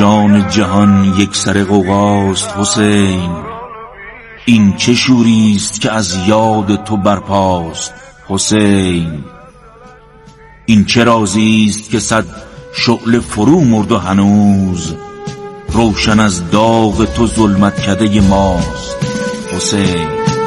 جان جهان یک سر غوغاست حسین. این چه شوریست که از یاد تو برپاست حسین. این چه رازیست که صد شعله فرو مرد و هنوز روشن از داغ تو ظلمت کده ماست حسین.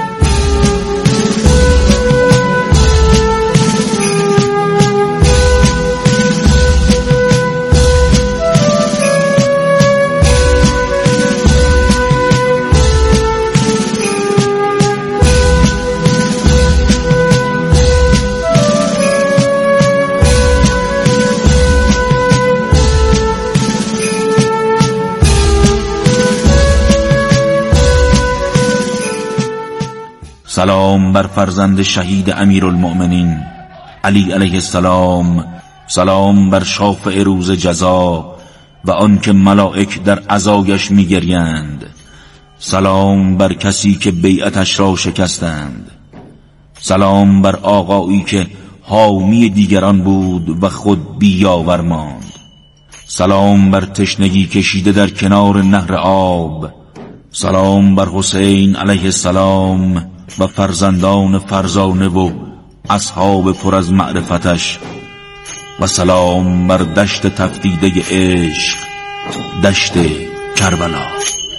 سلام بر فرزند شهید امیرالمؤمنین علی علیه السلام. سلام بر شافع روز جزا و آن که ملائک در عزایش می‌گریند. سلام بر کسی که بیعتش را شکستند. سلام بر آقایی که حامی دیگران بود و خود بیاور ماند. سلام بر تشنگی کشیده در کنار نهر آب. سلام بر حسین علیه السلام و فرزندان فرزانه و اصحاب پر از معرفتش. و سلام بر دشت تفدیده عشق، دشت کربلا.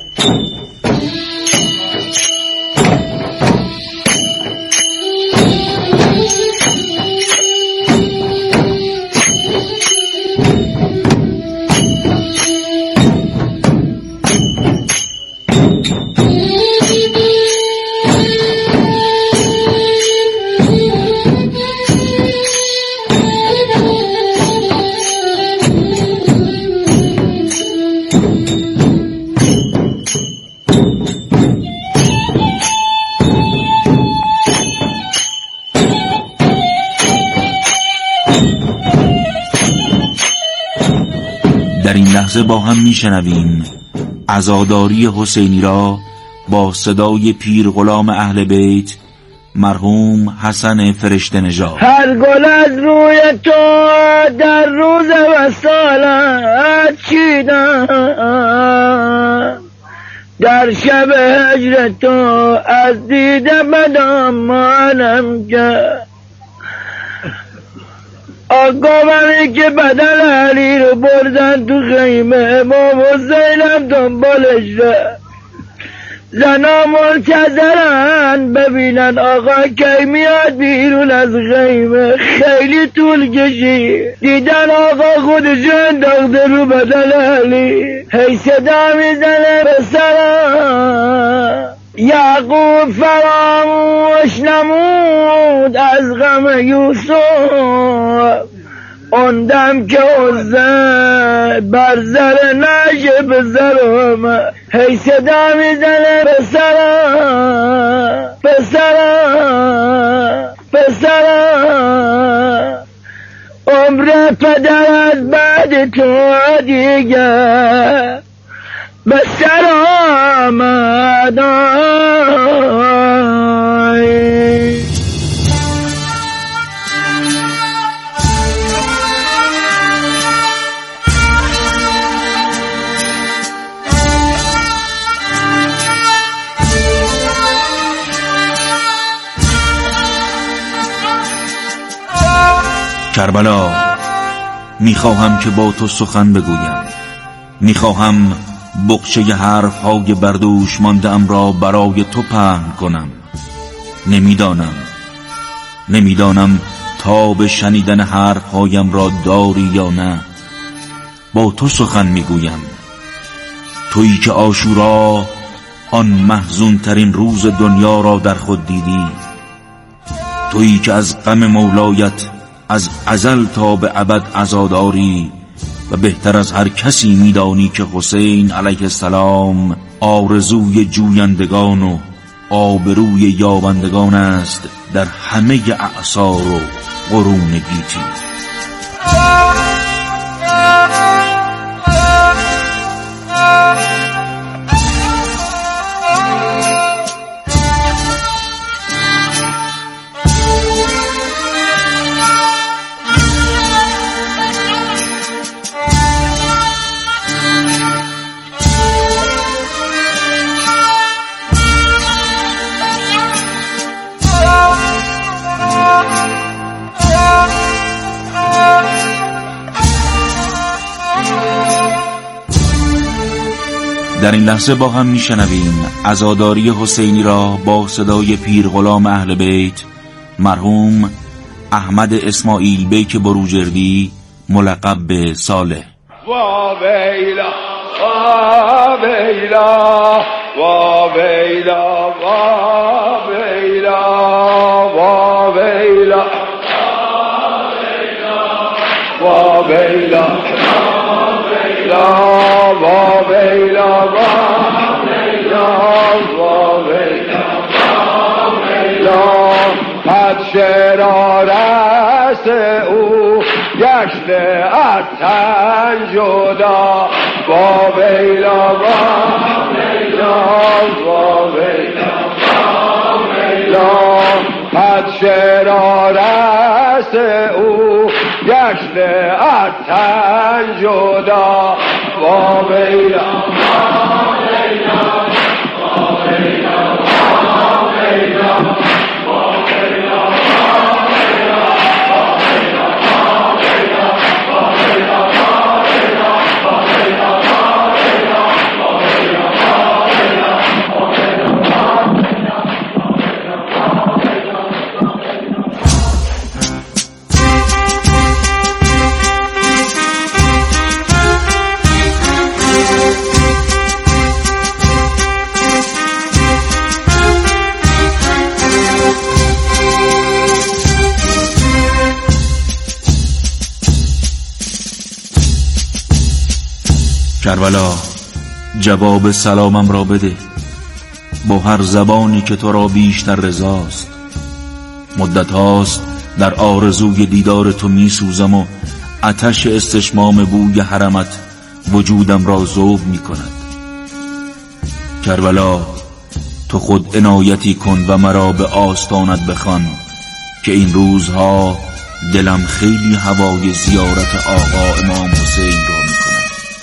در این لحظه با هم میشنویم عزاداری حسینی را با صدای پیر غلام اهل بیت مرحوم حسن فرشته نژاد. هر گل از روی تو در روز وصالت چیدم، در شب هجر تو از دیده بدامانم کرد. آقاممی که بدن علی رو بردن تو خیمه، امام حسینم دنبالش رفت. زنا منتظرن ببینن آقا کی میاد بیرون از خیمه. خیلی طول کشید، دیدن آقا خودشو انداخته رو بدن علی. هی صدا میزنه به سلام. یعقوب فراموش نمود از غم یوسف، اون دم که عزت بر زر نشه به زرم. هی صدا میزنه پسرم پسرم پسرم، عمر پدرت بعد تو دیگر به سر آمد. کربلا، میخواهم که با تو سخن بگویم. میخواهم بقچه حرفهای بردوش مانده‌ام را برای تو پهن کنم. نمیدانم تا به شنیدن حرفهایم را داری یا نه. با تو سخن میگویم، تویی که عاشورا آن محزون ترین روز دنیا را در خود دیدی. تویی که از غم مولایت از ازل تا به ابد عزاداری و بهتر از هر کسی میدانی که حسین علیه السلام آرزوی جویندگان و آبروی یابندگان است در همه اعصار و قرون گیتی. در این لحظه با هم میشنویم عزاداری حسینی را با صدای پیر غلام اهل بیت مرحوم احمد اسماعیل بیک بروجردی ملقب به صالح. وا ویلا وا ویلا وا ویلا وا ویلا وا ویلا وا ویلا وا ویلا وا ویلا پس شرارت او گشته از تن جدا وا ویلا وا ویلا پس شرارت او گشته از تن جدا وا ویلا کربلا جواب سلامم را بده، با هر زبانی که تو را بیشتر رضاست. مدت هاست در آرزوی دیدار تو می سوزم و آتش استشمام بوی حرمت وجودم را ذوب می کند. کربلا تو خود عنایتی کن و مرا به آستانت بخوان که این روزها دلم خیلی هوای زیارت آقا امام حسین را می کند.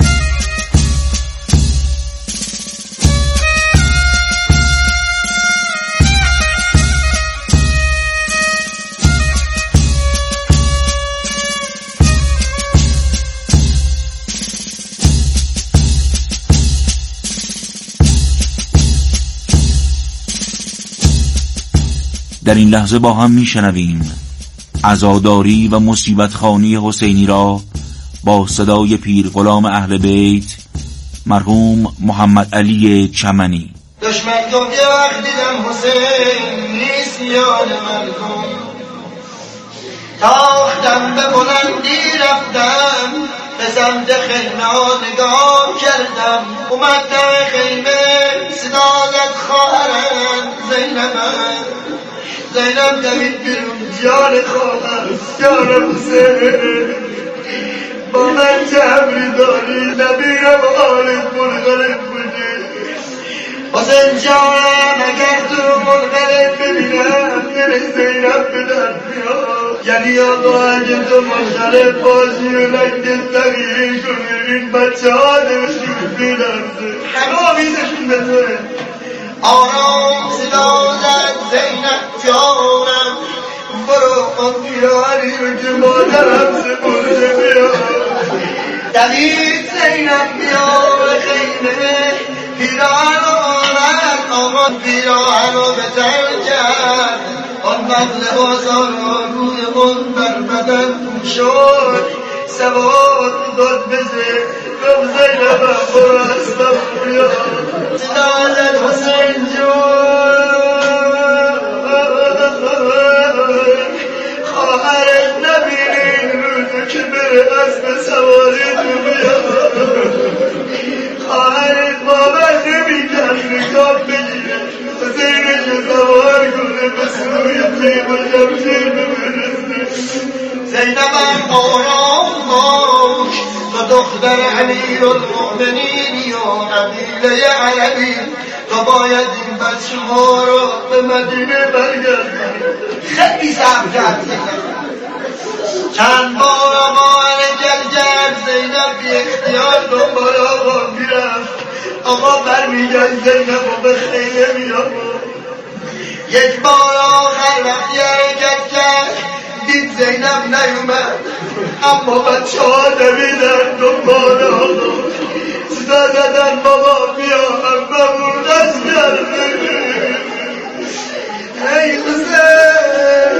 در این لحظه با هم میشنویم عزاداری و مصیبت خوانی حسینی را با صدای پیر غلام اهل بیت مرحوم محمد علی چمنی. دشمن گفت یه وقت دیدم حسین نیست یاد مردم، تاختم به بلندی رفتم به سمت خیمه نگاه کردم، اومد در خیمه صدا زد خواهرم زینب دوید بیرون جان خواهر جان حسین با من جمعی داری نبیرم آلت منقلب بودی حسین جانم اگر تو منقلب ببینم یعنی زینب بدن بیاد، یعنی آقا اگر تو منقلب باشی و لنگت تغییر کنی این بچه ها دلشون بیدرزه همه آویزشون بزنه. آرام صدا زد زینب جانم برو خود بیاری و که مادرم سپرده بیار، دوید زینب بیار خیمه پیراهن رو آمد آقا پیراهن رو به تن کرد، آن وقت لباسا رو روی خود بر بدن شد سواد داد بزه گفت زینب برو اسبم بیار، صدا زد حسین جان خواهرت نبینی این روزو که بره اسب سواری تو بیاد، خواهرت باور نمیکرد نگاه بگیره حسینشو سوار کنه به سوی تیم و جمشیر ببرسه. زینبم آرام باش تو دختر امیرالمؤمنین یا قبیله عربی، تو باید این بچه ها رو به مدینه برگردی. خیلی صبر کرد چند بار آقا عرجل کرد زینب بی اختیار دنبال آقا میرفت، آقا برمیگرد زینب رو به خیله میاد. یک بار آخر وقتی حرکت کرد دید زینب نیومد، اما بچه ها دویدن دنبال آقا صدا زدن گفتم بابا بیا بابا دست کرده ای حسین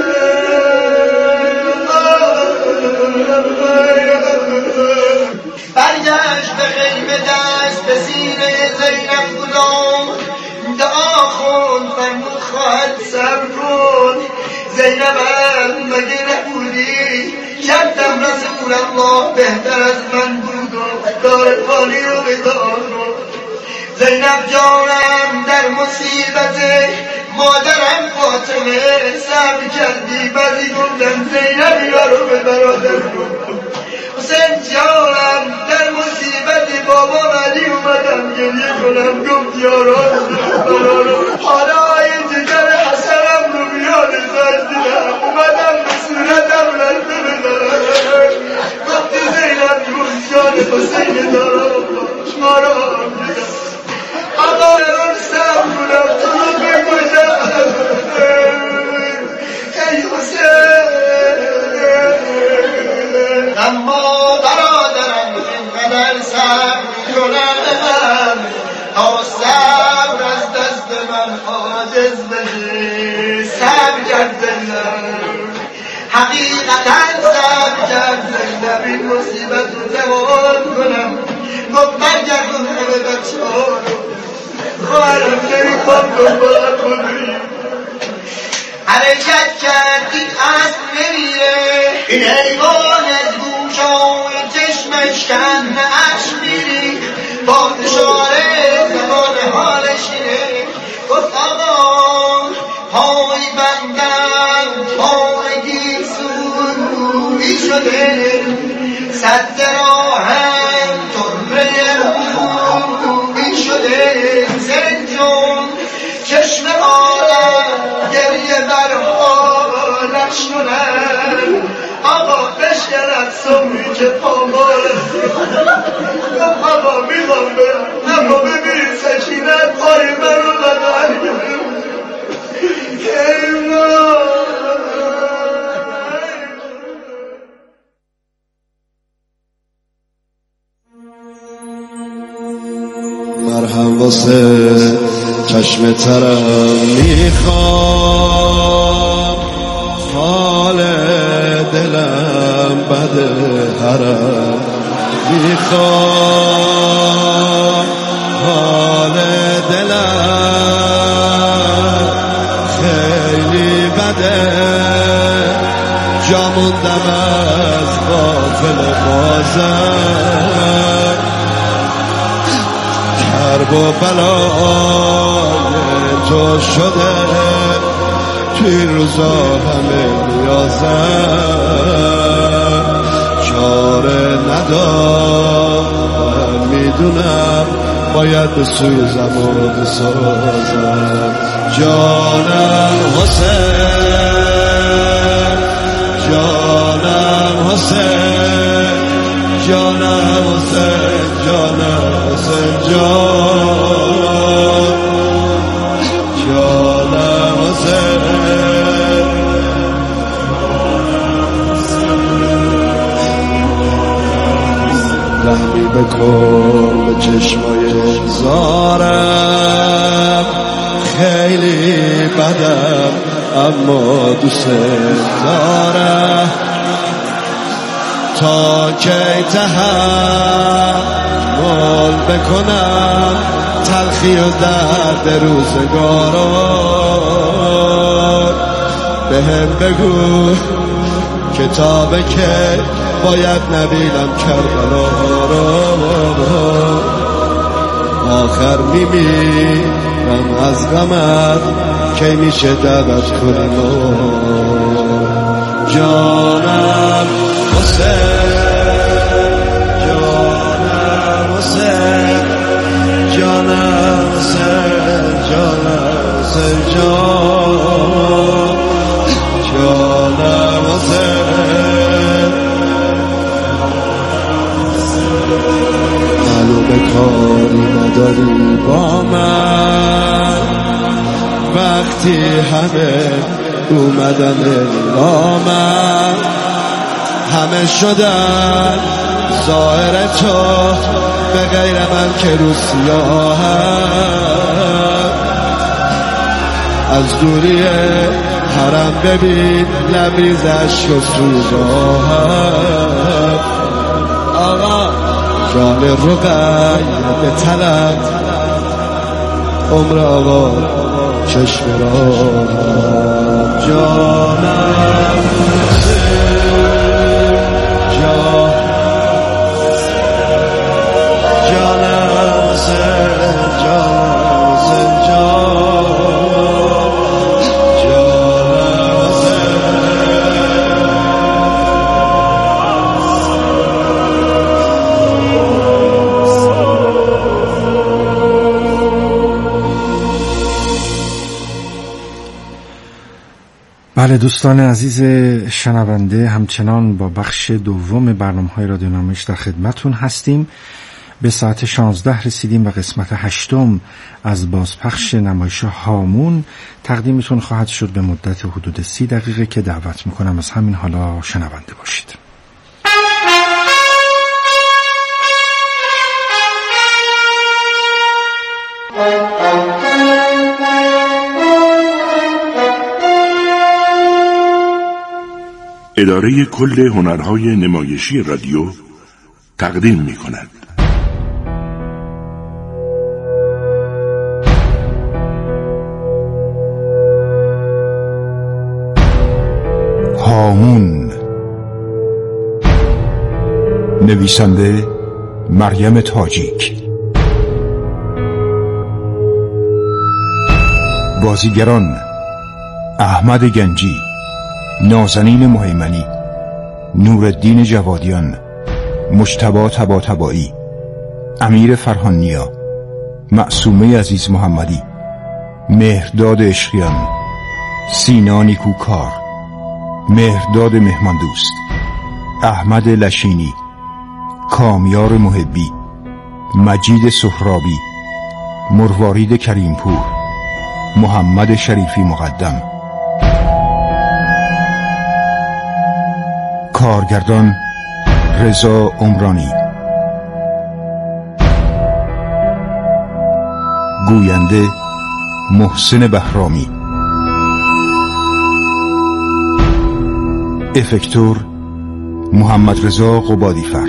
برگشت به خیمه دست به سینه زینب غلام دعا خوند فرمود خواهد صبر کن زینبم مگه نبودی شدم رسول الله بهتر از من بود و کار خالی رو بدار زینب جانم در مصیبت مادرم فاطمه صبر کردی بعدی گفتم زینب یارو به برادر حسین جانم در مصیبت بابا علی اومدم گریه کنم گفت یارو حالا این جگر حسنم رو بیاد زردیدم اومدم به صورتم لرزه بزنم گفتی زینب روز جان حسین دارم ما را هم دیدم آقا اون سب کنم تو رو بگوشم ای حسین اما برادرم اینقدر صبر کنم تا صبر از دست من عاجز بشه صبر کرد حقیقتا صبر کرد زینب این مصیبت رو دوان کنم گفت برگردون همه بچه ها رو خواهرم نمیخوام دنبالم کنی حرکت کرد این اسب نمیره این حیوان از گوشای چشمش کن اش میری با اشاره زبان حالش اینه گفت آقا پای بندم پایگی سوی شده صد راهم طره روی شده زنجون چشم آلم گریه بر حالش کنم آقا بشکرد سومی که پامالم آقا میخوام برم اما ببین سکینت پای من رو بدن مرهم واسه چشم ترم میخوام حال دلم بد حرم میخوام حال دلم خیلی بده جا موندم از غافل بازم کرب و بلای تو شده توی روزا همه نیازم چاره ندارم میدونم باید بسوزم و بسازم جانم حسین جانم حسین جانم حسین جانم حسین جانم حسین رحمی بکن به چشمای زارم خیلی بدم اما دوست دارم تا کی تحمل بکنم تلخی و درد روزگاران بهم بگو کتاب که باید نبینم کربلا را آخر میمیرم از غمت کی میشه دعوت کنیم جانم حسین جانم حسین جانم حسین جانم حسین جانم حسین معلومه کاری نداری با من وقتی همه اومدن الا من همه شدن ظاهر تو به غیر من که رو سیاهم از دوری حرم ببین لبریز عشق و سوزاهم آقا جان رقیه به طلب عمر آقا چشم را جانم بله دوستان عزیز شنونده، همچنان با بخش دوم برنامه‌های رادیو نمایش در خدمتون هستیم. به ساعت 16 رسیدیم و قسمت 8 از بازپخش نمایش هامون تقدیمتون خواهد شد به مدت حدود 30 دقیقه که دعوت میکنم از همین حالا شنونده باشید. اداره کل هنرهای نمایشی رادیو تقدیم می کند. هامون. نویسنده مریم تاجیک. بازیگران احمد گنجی، نازنین مهیمنی، نورالدین جوادیان، مجتبی طباطبایی، امیر فرهانیا، معصومه عزیز محمدی، مهرداد عشقیان، سینا نیکوکار، مهرداد مهماندوست، احمد لشینی، کامیار محبی، مجید سهرابی، مروارید کریمپور، محمد شریفی مقدم. کارگردان رضا عمرانی. گوینده محسن بهرامی. افکتور محمد رضا قبادیفر.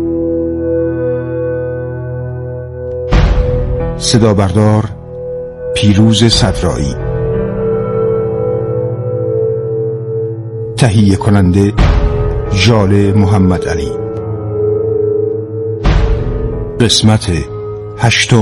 صدا بردار پیروز صدرایی. تهیه کننده ژاله محمد علی. قسمت 8.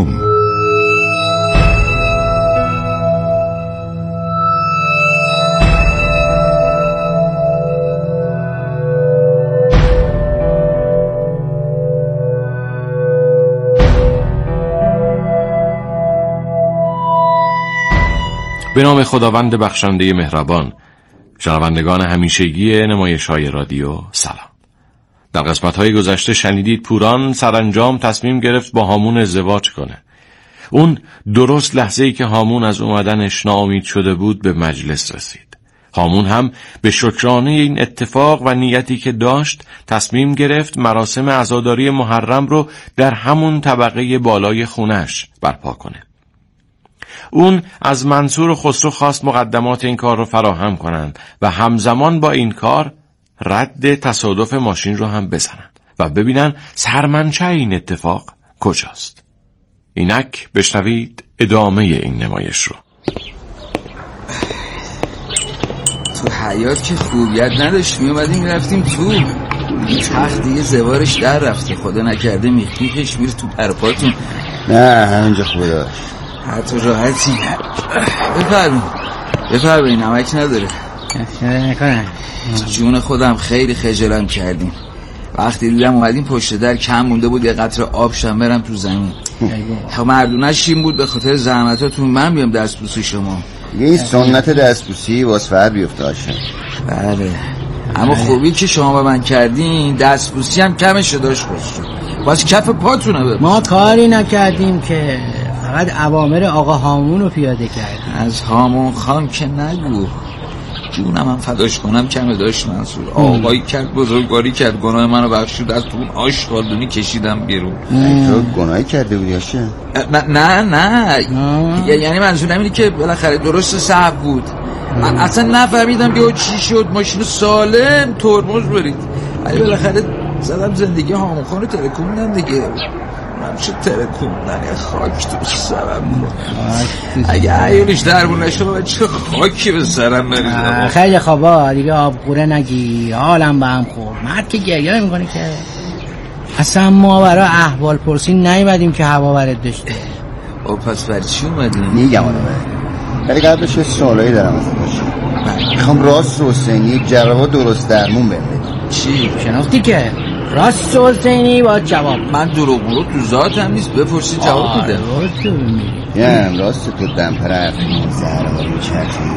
به نام خداوند بخشنده مهربان. شنوندگان همیشگی نمایش‌های رادیو سلام. در قسمت‌های گذشته شنیدید پوران سرانجام تصمیم گرفت با هامون ازدواج کنه. اون درست لحظه‌ای که هامون از اومدنش ناامید شده بود به مجلس رسید. هامون هم به شکرانه این اتفاق و نیتی که داشت تصمیم گرفت مراسم عزاداری محرم رو در همون طبقه بالای خونش برپا کنه. اون از منصور و خسرو خواست مقدمات این کار رو فراهم کنند و همزمان با این کار رد تصادف ماشین رو هم بزنند و ببینن سرمنشه این اتفاق کجاست. اینک بشنوید ادامه این نمایش رو. تو حیات که خوبیت نداشت، میومدیم میرفتیم تو. این تخت دیگه زوارش در رفته، خدا نکرده میخیخش میره تو پرپاتون. نه همینجا خوبه داشت. حتی راحتی. بفرمایید نمک نداره. جون خودم خیلی خجالم کردیم. وقتی دیدم اومدیم پشت در کم مونده بود یه قطره آب شم برم تو زمین. مردونش این بود به خاطر زحمتاتون من بیام دستبوسی شما. این سنت دستبوسی واسه فر بیفته هاشم. بله اما خوبی که شما با من کردین دستبوسی هم کمش داشت باشون باز کف پاتونه ببین. ما کاری نکردیم که فقط اوامر آقا هامون رو پیاده کردیم. از هامون خان که نگو. جونم هم فداش کنم کمه داشت منصور. آقایی کرد، بزرگواری کرد، گناه منو بخشید، از تو اون آشغالدونی کشیدم بیرون. تو گناهی کرده بودی هاشه؟ نه یعنی منظورم اینه که بالاخره درست صعب بود. من اصلا نفهمیدم که چی شد. ماشین سالم ترمز برید، ولی بالاخره زدم زندگی هامون رو ترکوندم دیگه. من چه ترکوندن خاک تو سرم کنم. اگه عیالش درمون نشد چه خاکی به سرم بریزم. خیلی خوابا دیگه آبقوره نگی، حالم به هم خورد. مرد که گریه نمی‌کنه که. اصلا ما برای احوال پرسی نیومدیم که هوا برد داشته. پس برای چی اومدیم؟ میگم آنو ولی قبلش یه سوالایی دارم ازت باشه. میخوام راست حسینی جواب درست درمون بهم بدی. چی؟ شناختی که راست حسینی با جواب. من دروغ رو تو ذاتم نیست، بپرسی جواب بده. یم راست تو دمپر عقلی زهرماری میچرخی.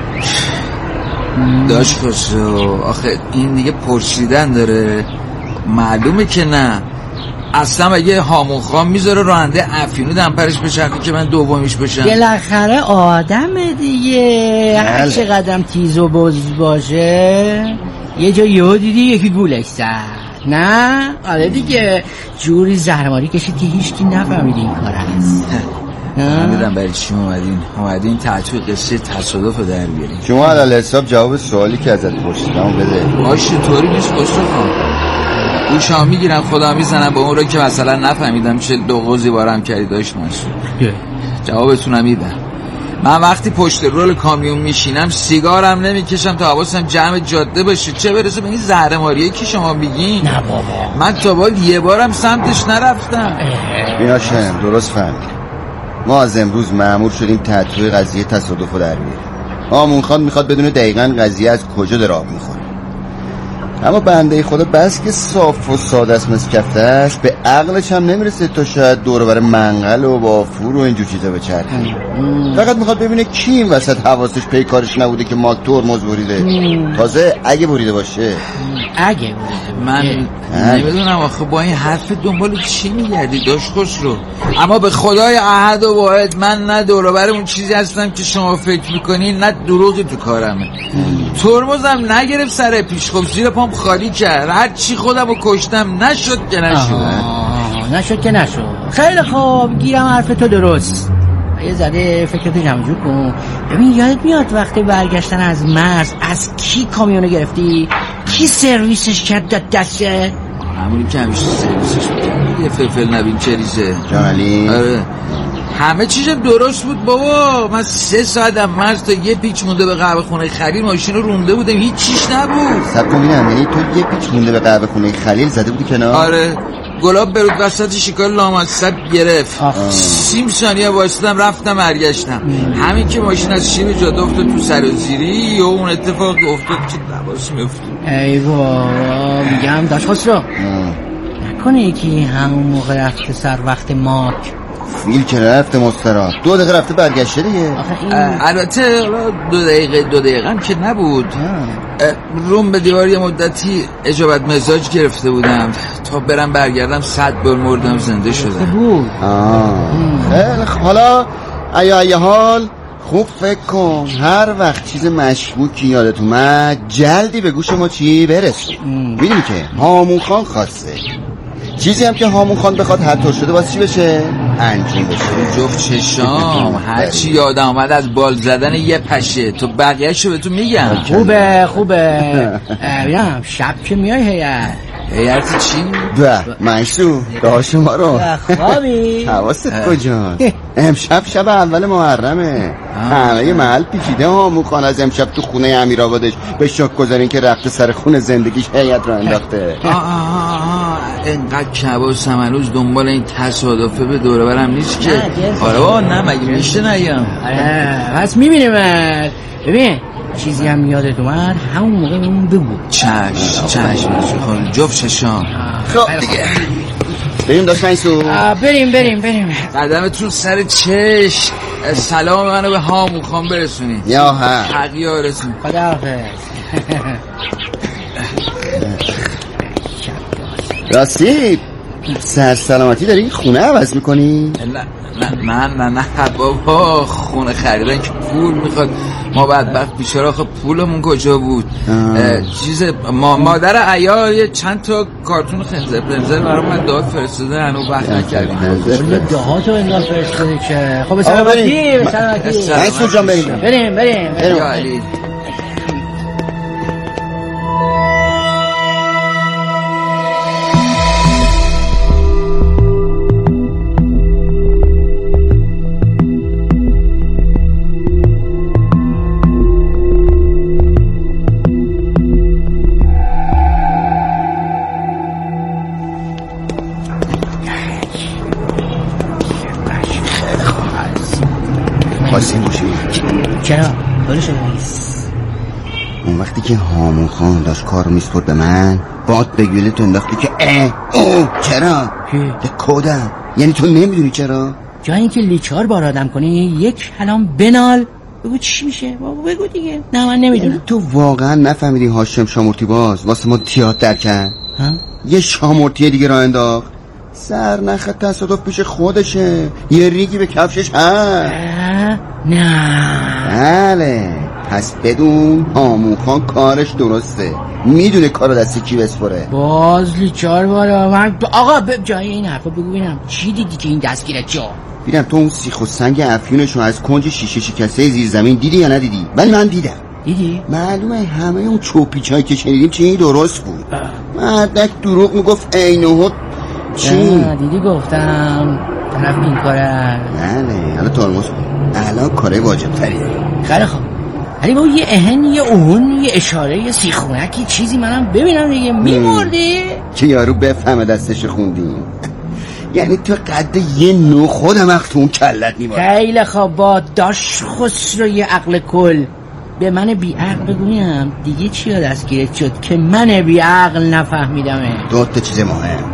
داشت خسرو آخه این دیگه پرسیدن داره، معلومه که نه. اصلا اگه هامون خان میذاره راننده افیونو دمپرش بچرخه که من دومیش بشم. بالاخره آدمه دیگه، هر چقدر تیز و بز باشه یه جا یهو دیدی یکی گولش زد. نه آره دیگه، جوری زهرماری کشید که هیچکی نفهمید این کار هست. نمیدونم برای چی اومدین تحتوی قصه تصادف رو در بیارین. شما علال حساب جواب سوالی که ازت پرسیدم بده. باشه طوری نیست خسرو خان. گوشام میگیرم خدا میزنم با اون رو که مثلا نفهمیدم چه دو قوزی بارم کردی داشت منصور. جوابتونم میدم. من وقتی پشت رول کامیون میشینم سیگارم نمیکشم تا حواسم جمع جاده باشه، چه برسه به این زهرماریه که شما میگین. نه بابا من تا باید یه بارم سمتش نرفتم. ایناشم درست فهمید. ما از امروز مأمور شدیم تحتوی قضیه تصادف رو در بیاریم. هامون خان میخواد بدونه دقیقاً قضیه از کجا داره آب میخوره. اما بنده خدا بس که صاف و ساده است مثل کفتش، به عقلش هم نمیرسه تا شاید دور و بر منقل و بافور و اینجور چیزا بچرخه. فقط میخواد ببینه کی این وسط حواسش پی کارش نبوده که ما ترمز بریده. تازه اگه بریده باشه. اگه بریده من نمیدونم آخه با این حرف دنبال چی میگردی داشت خسرو. اما به خدای احد و واحد من نه دور و بر اون چیزی هستم که شما فکر میکنین، نه دروغی تو کارمه. ترمزم نگرفت سر پیش، خب زیر پام خالی کرد. هر چی خودم رو کشتم نشد که نشد که نشد. خیلی خوب گیرم حرف تو درست. یه زده فکرتو جمع جور کن. ببین یادت میاد وقتی برگشتن از مرز از کی کامیونو گرفتی؟ کی سرویسش کرد دسته؟ همونی که همیشه سرویسش میکرد. یه فلفل نبین چریزه جان علی. آره همه چیزم درست بود بابا. من 3 ساعتم مرز تا یه پیچ مونده به قهوه خونه خلیل ماشین رو رونده بودم، هیچ چیش نبود. سب کن ببینم، یعنی تو یه پیچ مونده به قهوه خونه خلیل زده بودی کنار؟ آره گلاب برود وسط شکار لامصب گرفت. 30 ثانیه وایسادم رفتم برگشتم. همین که ماشین از شیب جاده افتاد تو سرازیری و اون اتفاق افتاد که لباس میافتاد. ای بابا میگم داشت خسرو نکنه یکی همون موقع رفته سر وقت ماک فیل که رفته مستراح 2 دقیقه رفته برگشته دیگه. البته 2 دقیقه هم که نبود. روم به دیوار یه مدتی اجابت مزاج گرفته بودم تا برم برگردم 100 بار مردم زنده شدم. خیلی حالا ای حال خوب فکر کن، هر وقت چیز مشکوکی یادت اومد جلدی به گوش ما چی برسون. میدونی که هامون خان خواسته چیزی هم که هامون خان بخواد حتی شده باید چی بشه؟ انجام بشه. جفت چشام هرچی یادم آمد از بال زدن یه پشه تو بقیه‌شو به تو میگم. خوبه ببینم شب که میای هیئت چی؟ منصور داشت ما رو خوابی؟ حواست کجا؟ امشب شب اول محرمه. همه محل پیچیده هامون خان از امشب تو خونه امیرآبادش به شک گذارین که رفته سر خونه زندگیش هیئت رو انداخته. اینقدر کباسم هنوز دنبال این تصادفه به دوره برم نیست که. آره نه مگه میشه نگم. پس میبینیم. ببین چیزی هم یادت اومد همون موقع اون بگو. چشم جفت چشام. خب دیگه بریم داشت منصور. بریم قدمتون سر چشم. سلام منو به هامون خان برسونید. یا ها حقیقا رسون. خداحافظ. راستی سلامتی داری خونه عوض میکنی؟ نه بابا، خونه خریدن که پول میخواد. ما بدبخت بیچاره آخه پولمون کجا بود؟ مادر عیال چند تا کارتون خنزر پنزر برای من داد فرستاده، هنوز وقت نکردیم. کل دهاتو انگار فرستاده که. خب سلامتی. اسم جان بریم. چرا؟ اون وقتی که هامون خان داشت کار میسپرد به من باد بگیله تو انداختی که چرا؟ کودم. یعنی تو نمیدونی چرا؟ جای اینکه لیچار بار آدم کنی یک کلام بنال بگو چی میشه؟ بابا بگو دیگه. نه من نمیدونم. تو واقعا نفهمیدی هاشم شامورتی باز واسه ما تئاتر کرد؟ یه شامورتی دیگه راه انداخت. سر نخ تصادف پیش خودشه، یه ریگی به کفشش هست. نه بله، پس بدون هامون خان کارش درسته، میدونه کارو دست کی بسپره. باز لیچار بارا من آقا جای این حرفا بگو ببینم چی دیدی که این دستگیرت جا؟ ببینم تو اون سیخ و سنگ افیونشو از کنج شیشه شکسته زیر زمین دیدی یا ندیدی؟ ولی من دیدم. دیدی؟ معلومه همه اون چوپیچایی که شنیدیم چه درست بود. مردک دروغ میگفت عینه. چی؟ دیدی گفتم طرف این کاره. بله حالا ترمز کن، الان کاره واجب تریه. خیلی خوب، ولی با یه اهن، یه اون، یه اشاره، یه سیخونکی چیزی منم ببینم دیگه. میمردی؟ که یارو بفهمه دستش خوندیم. یعنی تو قد یه نو خودم اختون کلت میبارد. خیلی خوب، با داش خسرو یه عقل کل به من بی عقل بگویم دیگه چی ها دستگیرت شد که من بی عقل نفهمیدمه؟ دو تا چیز مهم.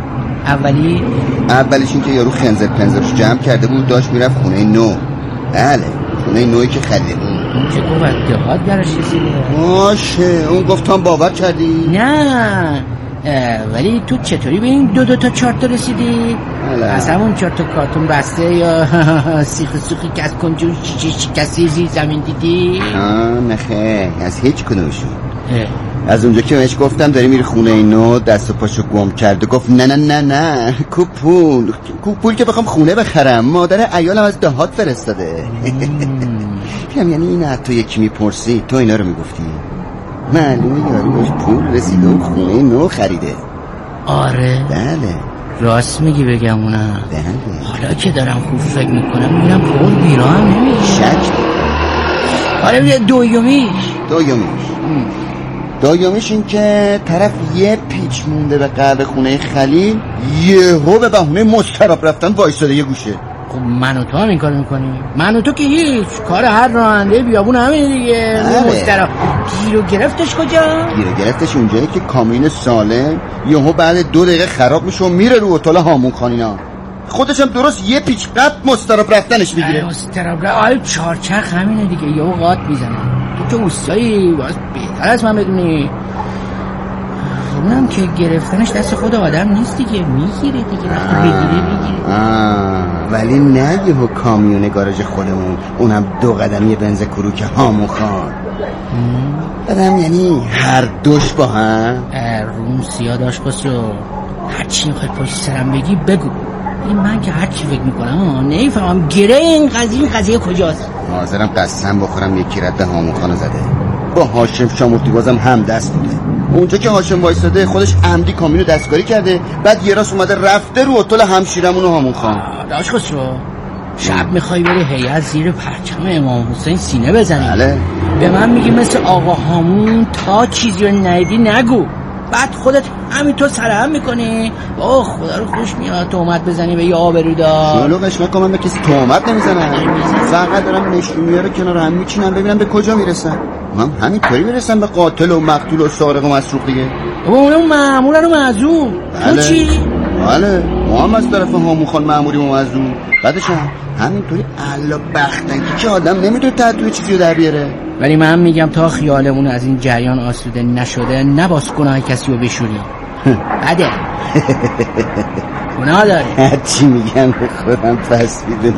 اولیش این که یارو خنزر پنزرش جمع کرده بود داشت میرفت خونه نو. بله خونه نوی که خریده بود. اون که گفت دهات براش رسیده. باشه اون گفت تو هم باور کردی؟ نه ولی تو چطوری به این دو تا 4 تا رسیدی؟ از همون 4 تا کارتون بسته یا سیخ سوخی که از کنجون شکسته زیر زمین دیدی؟ نه خیر، از هیچ کدومشون. از اونجا که بهش گفتم داری میری خونه اینو دست و پاشو گم کرده گفت نه پول که بخوام خونه بخرم، مادر عیالم از دهات فرستاده. یعنی این حتی یکی میپرسی تو اینا رو میگفتی؟ معلومه یارو بهش پول رسیده و خونه نو خریده. آره بله راست میگی بگمونم. بله حالا که دارم خوب فکر میکنم میبینم پول بیرا هم نمیشه. شک. آره دومیش این که طرف یه پیچ مونده به قلب خونه خلیل، یهو به بهونه مستراب رفتن وایساده یه گوشه. خب من و تو هم این کار میکنی؟ من و تو که هیچ، کار هر راننده بیابون همینه دیگه. مستراب گیرو گرفتش کجا؟ گیرو گرفتش اونجایی که کامیون سالم یهو بعد 2 دقیقه خراب میشه و میره رو اتاق هامون خانینا. خودش هم درست یه پیچ قبل مستراب رفتنش میگیره. مستراب آره چارچرخ همینه دیگه، یهو قات میزنه. تو که اوستایی باز بهتر از من بدونی. اونم که گرفتنش دست خود آدم نیست دیگه، میگیره دیگه. وقتی بگیره ولی نه یهو کامیون گاراژ خودمون، اونم 2 قدمی بنز کروک هامون خان. بدم یعنی هر دوش با هم روم سیاه داشت خسرو. هرچی میخوای پشت سرم بگی بگو. این من که هرچی فکر میکنم نمیفهمم گره این قضیه کجاست. حاضرم قسم بخورم یکی رد هامون خانو زده. با هاشم شامورتی بازم هم دست بوده. اونجا که هاشم وایساده خودش عمدی کامیونو دستکاری کرده، بعد یه راست اومده رفته رو اتول همشیرمون و هامون خان. داش خسرو شب میخوای بری هیئت زیر پرچم امام حسین سینه بزنی؟ بله. به من میگی مثل آقا هامون تا چیزی رو ندیدی نگو، بعد خودت همینطور سرهم میکنی. با خدا رو خوش میاد تهمت بزنی به یه آبرودار. شلوغش نکن، من به کسی تهمت نمیزنم، فقط دارم نشونی‌ها رو کنار هم میچینم ببینم به کجا میرسن. من همینطوری برسم به قاتل و مقتول و سارق و مسروق دیگه. اون مأمورن و معزوم. تو چی؟ بله ما هم از طرف هامون خان مأموریم و معزوم. بعدش همینطوری الا بختن که آدم نمیدونه تحت چیزی رو در بیاره. ولی من میگم تا خیالمون از این جریان آسوده نشده نباس گناه کسی رو بشوری. بده گناه داری. هرچی میگن به خودم پس میدونم.